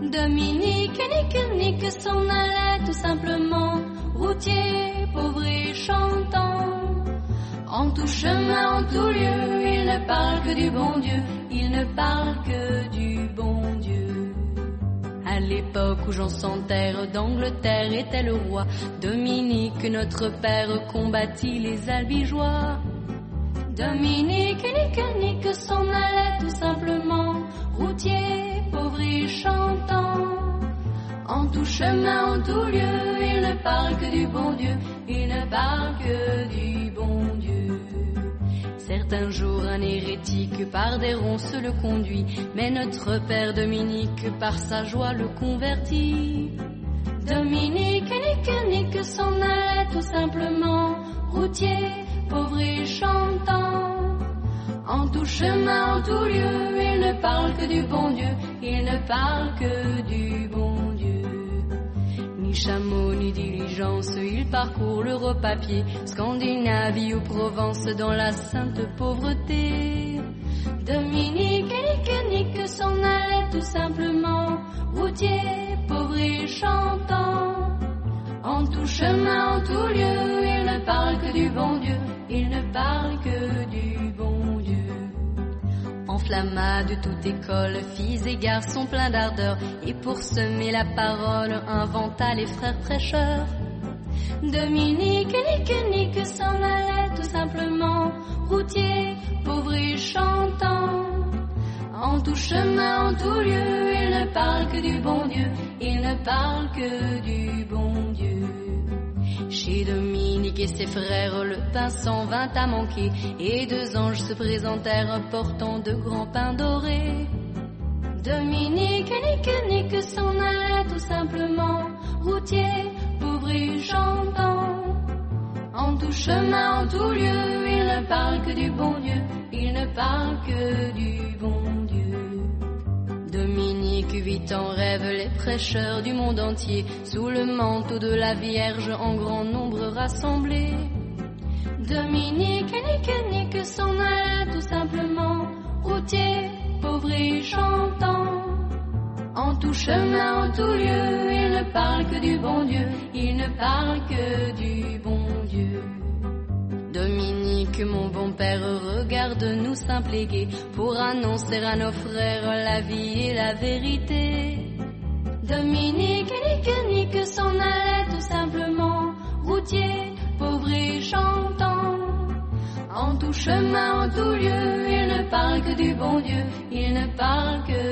Dominique, nique, s'en allait tout simplement, routier, pauvre et chantant. En tout chemin, en tout lieu, il ne parle que du bon Dieu, il ne parle que du bon Dieu. À l'époque où Jean sans terre d'Angleterre était le roi, Dominique, notre père, combattit les albigeois. Dominique, nique, s'en allait tout simplement, routier, pauvre et chantant. En tout chemin, en tout lieu, il ne parle que du bon Dieu, il ne parle que du bon Dieu. Certains jours, un hérétique par des ronces le conduit, mais notre père Dominique par sa joie le convertit. Dominique, nique, s'en allait tout simplement, routier, pauvre et chantant. En tout chemin, en tout lieu, il ne parle que du bon Dieu, il ne parle que du bon Dieu. Ni chameau, ni diligence, il parcourt l'Europe à pied, Scandinavie ou Provence dans la sainte pauvreté. Dominique, nique, s'en allait tout simplement, routier, pauvre et chantant. En tout chemin, en tout lieu, il ne parle que du bon Dieu, il ne parle que du bon Dieu. Enflamma de toute école, filles et garçons pleins d'ardeur, et pour semer la parole, inventa les frères prêcheurs. Dominique, nique, s'en allait tout simplement, routier, pauvre et chantant. En tout chemin, en tout lieu, il ne parle que du bon Dieu, il ne parle que du bon Dieu. Chez Dominique et ses frères, le pain s'en vint à manquer, et deux anges se présentèrent portant de grands pains dorés. Dominique, nique, s'en allait tout simplement, routier, pauvre et chantant. En tout chemin, en tout lieu, il ne parle que du bon Dieu, il ne parle que du bon Dieu. Dominique vit en rêve les prêcheurs du monde entier, sous le manteau de la Vierge en grand nombre rassemblés. Dominique, nique, s'en allait tout simplement, routier, pauvre et chantant. En tout chemin, en tout lieu, il ne parle que du bon Dieu, il ne parle que du bon Dieu. Dominique, mon bon père, regarde-nous simple et gai, pour annoncer à nos frères la vie et la vérité. Dominique, nique, s'en allait tout simplement, routier, pauvre et chantant. En tout chemin, en tout lieu, il ne parle que du bon Dieu, il ne parle que